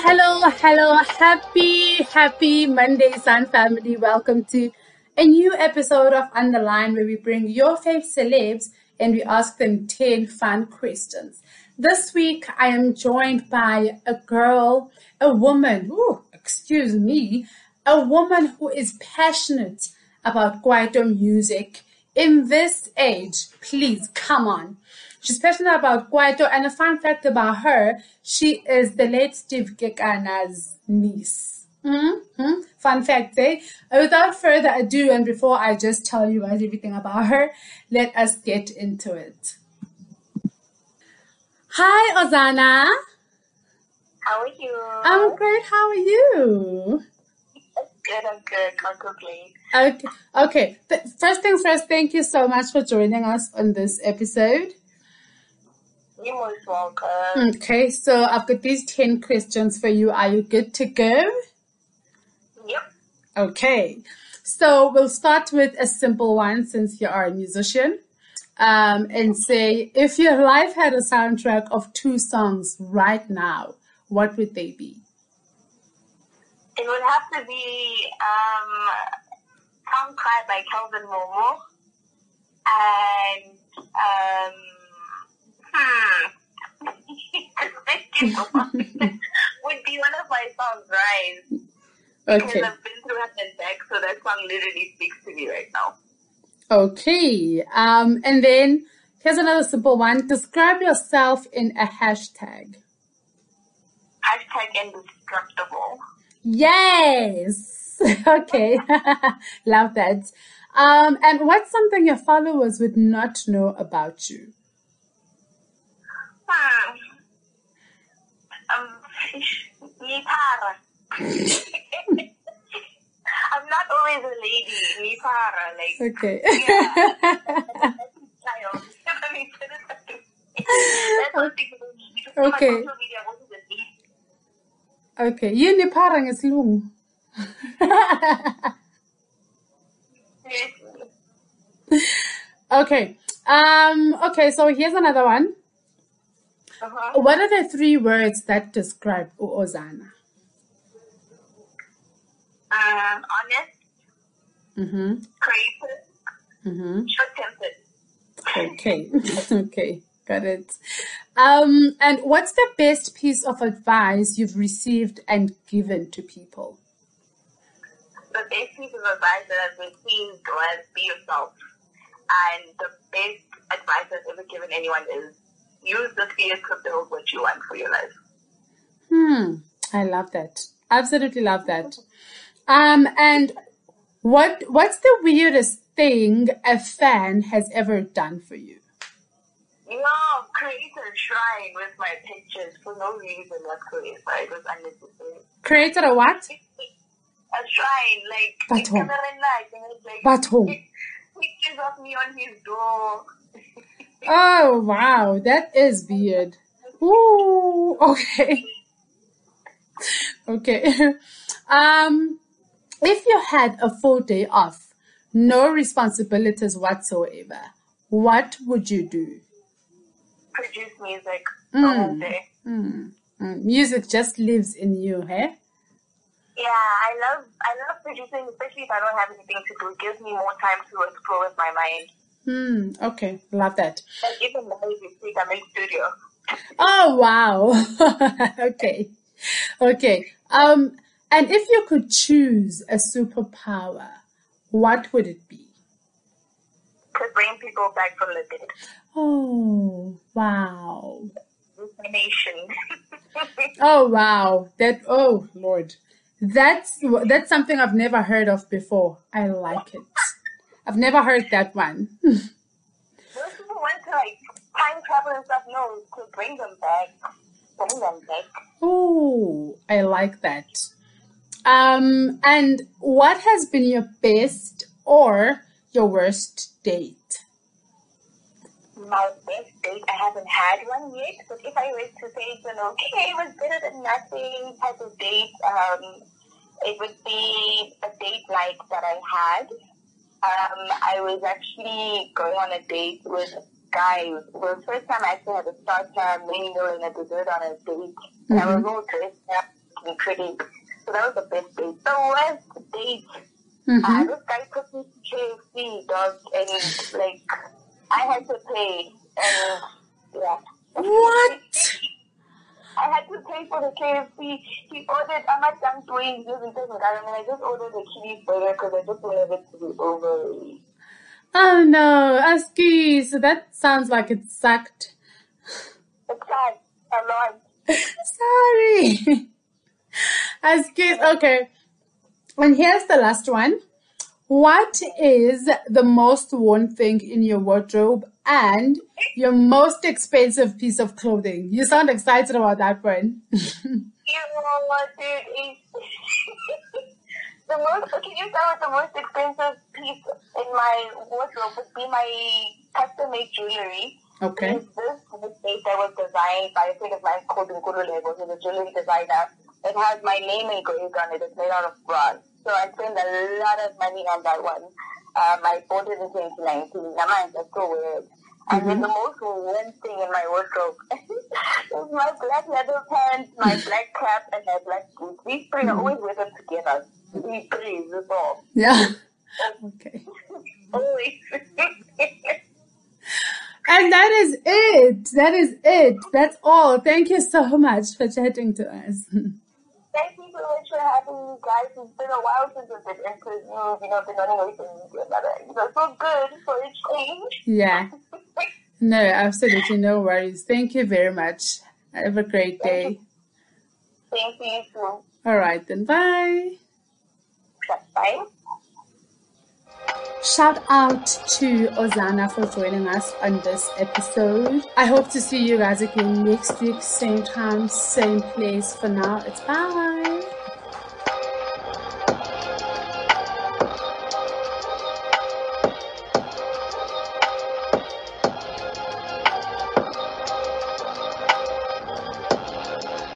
hello. Happy Monday, Sun family. Welcome to a new episode of Underline where we bring your fave celebs and we ask them 10 fun questions. This week, I am joined by a woman who is passionate about Kwaito music. In this age, please, come on. She's passionate about Kwaito, and a fun fact about her, she is the late Steve Kekana's niece. Fun fact, eh? Without further ado, and before I just tell you guys everything about her, let us get into it. Hi, Ozana. How are you? I'm great. How are you? I'm good. Can't complain. Okay. First things first, thank you so much for joining us on this episode. You're most welcome. Okay, so I've got these 10 questions for you. Are you good to go? Yep. Okay, so we'll start with a simple one since you are a musician. And say, if your life had a soundtrack of 2 songs right now, what would they be? It would have to be Sound Cry by Kelvin Momo and would be one of my songs, Rise. Okay. Because I've been through and back, so that song literally speaks to me right now. Okay. And then here's another simple one. Describe yourself in a hashtag. Hashtag indestructible. Yes. Okay. Love that. And what's something your followers would not know about you? Nipara. I'm not always a lady. Nipara, like. Okay. Okay. Okay. Yini parang isilungu. Okay. Okay, so here's another one. What are the 3 words that describe Ozana? Honest. Creative. Short-tempered. Okay. Okay. Got it. And what's the best piece of advice you've received and given to people? The best piece of advice that I've received was be yourself. And the best advice I've ever given anyone is use the fear to build what you want for your life. I love that. Absolutely love that. And what's the weirdest thing a fan has ever done for you? Create a shrine with my pictures for no reason whatsoever. It was unnecessary. Created a what? A shrine, like But home. Pictures of me on his door. Oh wow, that is weird. Ooh, okay. Okay. If you had a full day off, no responsibilities whatsoever, what would you do? Produce music all day. Music just lives in you, hey? Yeah, I love producing, especially if I don't have anything to do. It gives me more time to explore with my mind. Okay, love that. Like even now, if you speak, I'm in studio. Oh wow. Okay. And if you could choose a superpower, what would it be? To bring people back from the dead. Oh wow. Information. Oh wow. Oh Lord. That's something I've never heard of before. I like it. I've never heard that one. Most people want to time travel and stuff. No, to bring them back. Oh, I like that. And what has been your best or your worst date? My best date, I haven't had one yet, but if I was to say it's okay, it was better than nothing type of date, it would be a date like that I had. I was actually going on a date with a guy. It was the first time I actually had a starter, main meal, and a dessert on a date. And I was all dressed up, me pretty. So that was the best date. The worst date. Mm-hmm. This guy took me to KFC, dog, and like I had to pay, and yeah. What? I had to pay for the KFC. He ordered, I'm not done doing this and this and that. I mean, I just ordered a chili burger because I just wanted it to be over. Oh no, Aski. So that sounds like it sucked. It's sad. A lot. Sorry. Aski, okay. And here's the last one. What is the most worn thing in your wardrobe and your most expensive piece of clothing? You sound excited about that one. You know what, dude? Can you start with the most expensive piece in my wardrobe would be my custom-made jewelry. Okay. This piece that was designed by a friend of mine called Nkululeko, who's a jewelry designer. It has my name engraved on it. It's made out of bronze. So I spent a lot of money on that one. I bought it in 2019. I still wear it. And then the most worn thing in my wardrobe is my black leather pants, my black cap, and my black boots. These three, I always wear them together. These three, that's all. Yeah. Okay. Always. And that is it. That is it. That's all. Thank you so much for chatting to us. Thank you so much for having me, guys. It's been a while since I've been interviewed. Been running away from media, but it's so good for a change. Yeah. No, absolutely. No worries. Thank you very much. Have a great day. Thank you, too. All right, then. Bye. Bye. Shout out to Ozana for joining us on this episode. I hope to see you guys again next week, same time, same place. For now, it's bye.